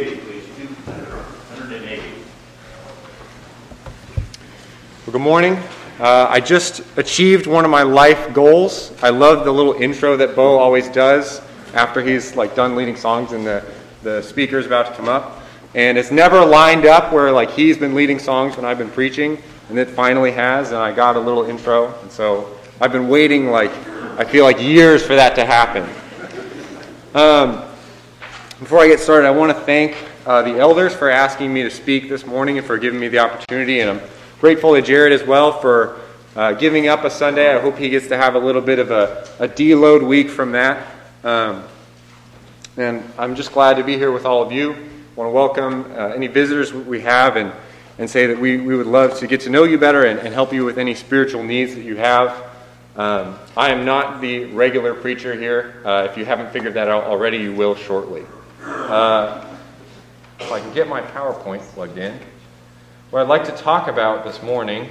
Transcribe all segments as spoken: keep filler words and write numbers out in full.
eighty, please. two eighty. Well, good morning. Uh, I just achieved one of my life goals. I love the little intro that Bo always does after he's like done leading songs and the, the speaker's about to come up. And it's never lined up where like he's been leading songs when I've been preaching, and it finally has, and I got a little intro. And so I've been waiting like, I feel like years for that to happen. Um, before I get started, I want to thank uh, the elders for asking me to speak this morning and for giving me the opportunity, and I'm grateful to Jared as well for uh, giving up a Sunday. I hope he gets to have a little bit of a, a deload week from that. Um, and I'm just glad to be here with all of you. I want to welcome uh, any visitors we have and, and say that we, we would love to get to know you better and, and help you with any spiritual needs that you have. Um, I am not the regular preacher here. Uh, if you haven't figured that out already, you will shortly. Uh, if I can get my PowerPoint plugged in. What I'd like to talk about this morning,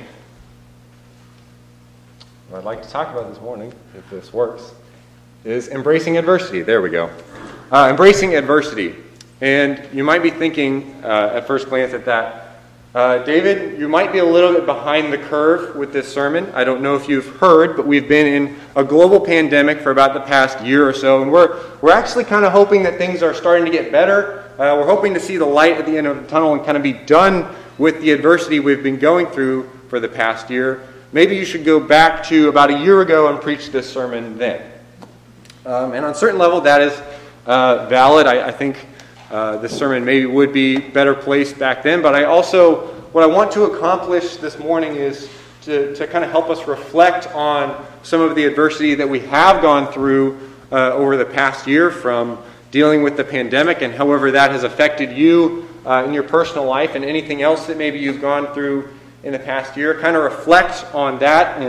what I'd like to talk about this morning, if this works, is embracing adversity. There we go. Uh, embracing adversity. And you might be thinking uh, at first glance at that, uh, David, you might be a little bit behind the curve with this sermon. I don't know if you've heard, but we've been in a global pandemic for about the past year or so, and we're we're actually kind of hoping that things are starting to get better. Uh, we're hoping to see the light at the end of the tunnel and kind of be done with the adversity we've been going through for the past year. Maybe you should go back to about a year ago and preach this sermon then. Um, and on a certain level, that is uh, valid. I, I think uh, this sermon maybe would be better placed back then. But I also, what I want to accomplish this morning is to, to kind of help us reflect on some of the adversity that we have gone through uh, over the past year, from dealing with the pandemic and however that has affected you uh, in your personal life and anything else that maybe you've gone through in the past year. Kind of reflect on that and,